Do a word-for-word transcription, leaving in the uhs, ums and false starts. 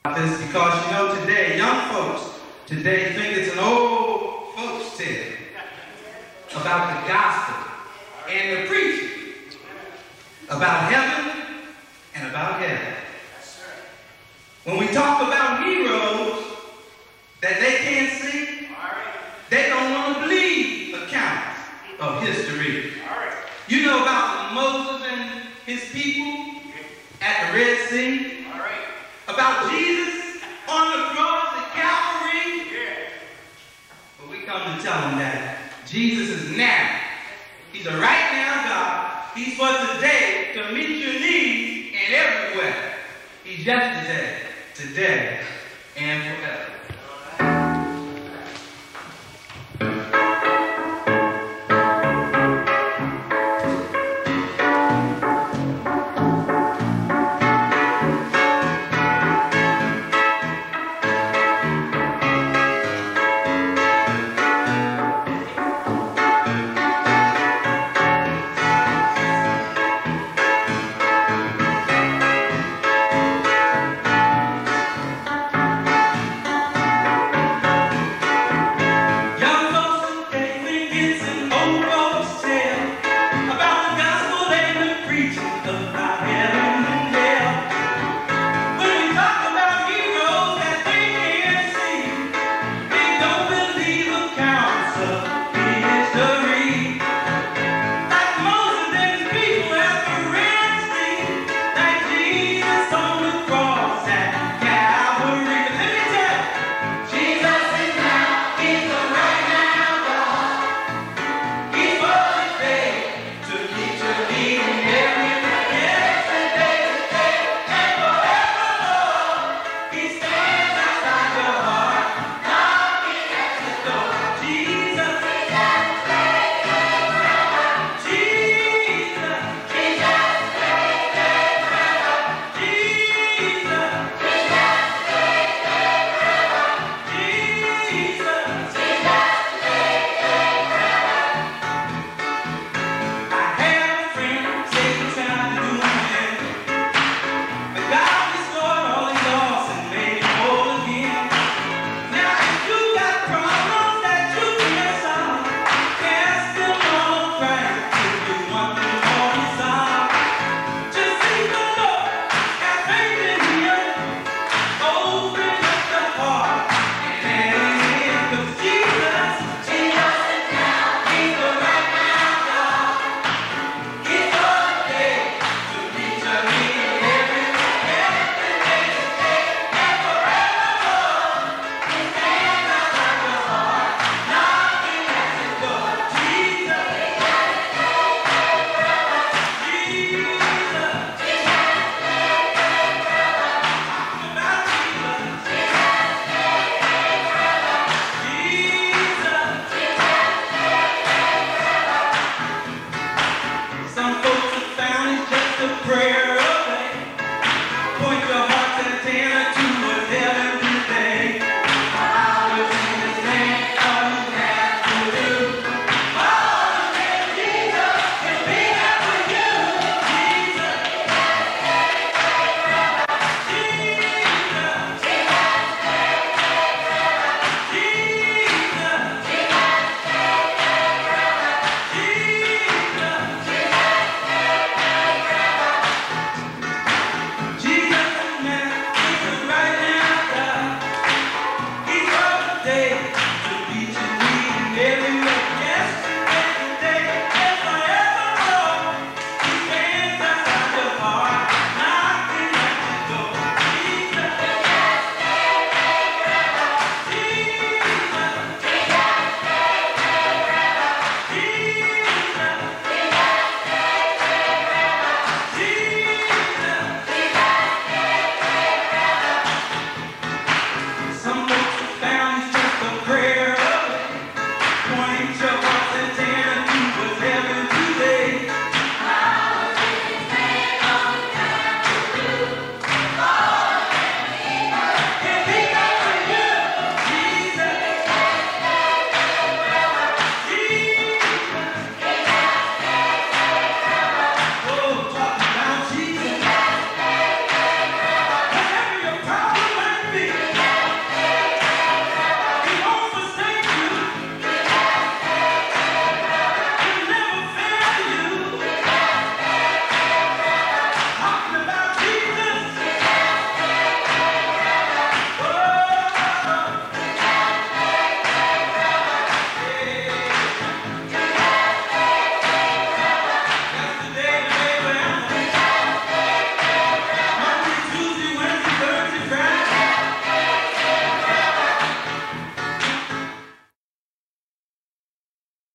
this because, you know, today, young folks today think it's an old folks tale about the gospel and the preaching, about heaven and about hell. When we talk about heroes that they can't see, they don't want to believe accounts of history. You know about Moses and his people at the Red Sea? About Jesus on the cross at Calvary? But we come to tell them that Jesus is now. He's a right now God. He's for today to meet your needs and everywhere. He's yesterday, today, and forever.